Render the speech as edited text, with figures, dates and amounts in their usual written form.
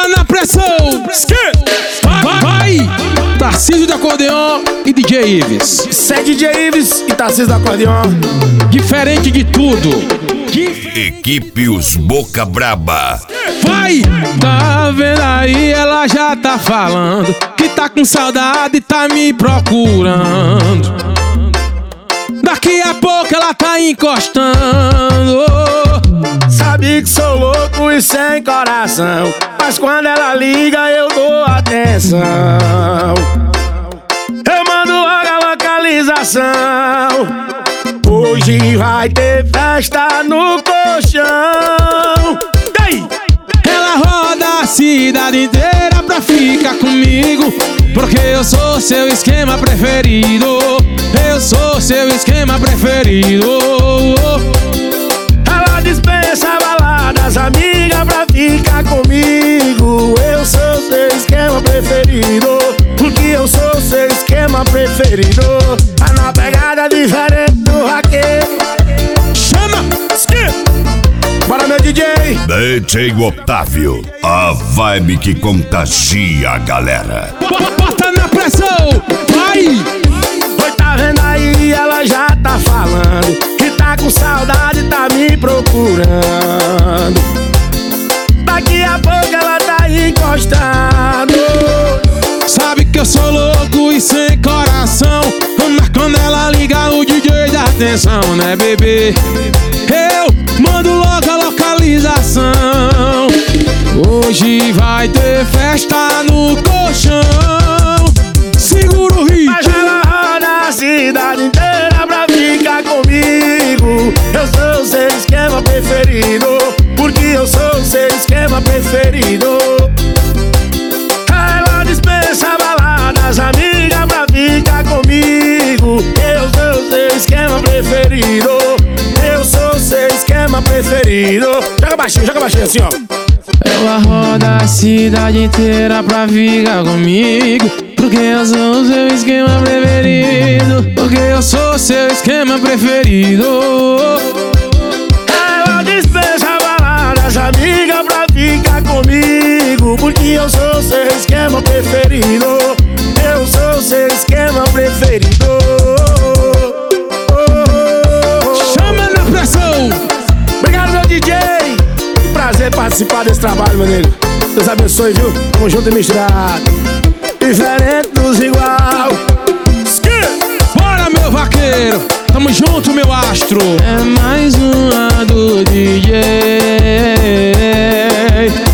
Bota na pressão. Vai! Tarcísio do acordeon e DJ Ives. Isso é DJ Ives e Tarcísio do acordeon. Diferente de tudo. Equipe Os Boca Braba. Vai! Tá vendo aí, ela já tá falando que tá com saudade e tá me procurando. Daqui a pouco ela tá encostando. Sabe que sou louco e sem coração, mas quando ela liga eu dou atenção. Eu mando logo a localização. Hoje vai ter festa no colchão. Ei! Ela roda a cidade inteira pra ficar comigo, porque eu sou seu esquema preferido. Eu sou seu esquema preferido. Ela dispensa baladas, amiga, pra ficar comigo. Eu sou seu esquema preferido, porque eu sou seu esquema preferido. Tá na pegada diferente do vaqueiro. Chama! Bora, meu DJ! DJ Otávio, a vibe que contagia a galera. Bota na pressão! Vai! Oi, tá vendo aí? Ela já tá falando que tá com saudade, tá me procurando. Daqui a pouco ela tá encostando. Sabe que eu sou louco e sem coração, mas quando ela liga o DJ dá atenção, né, bebê? Eu mando logo a localização. Hoje vai ter festa no colchão. Segura o ritmo. Mas ela roda a cidade inteira pra ficar comigo. Eu sou o seu esquema preferido, porque eu sou o seu esquema preferido. Ela dispensa baladas, amiga, pra ficar comigo. Eu sou o seu esquema preferido. Eu sou o seu esquema preferido. Joga baixinho assim, ó. Ela roda a cidade inteira pra ficar comigo, porque eu sou o seu esquema preferido. Porque eu sou o seu esquema preferido. Ela dispensa baladas, amiga, pra ficar comigo, porque eu sou o seu esquema preferido. Eu sou o seu esquema preferido. Chama na pressão. Obrigado, meu DJ. Que prazer participar desse trabalho, meu nego. Deus abençoe, viu? Tamo junto e misturado. Diferente dos igual. Bora, meu vaqueiro. Tamo junto, meu astro. É mais uma do DJ.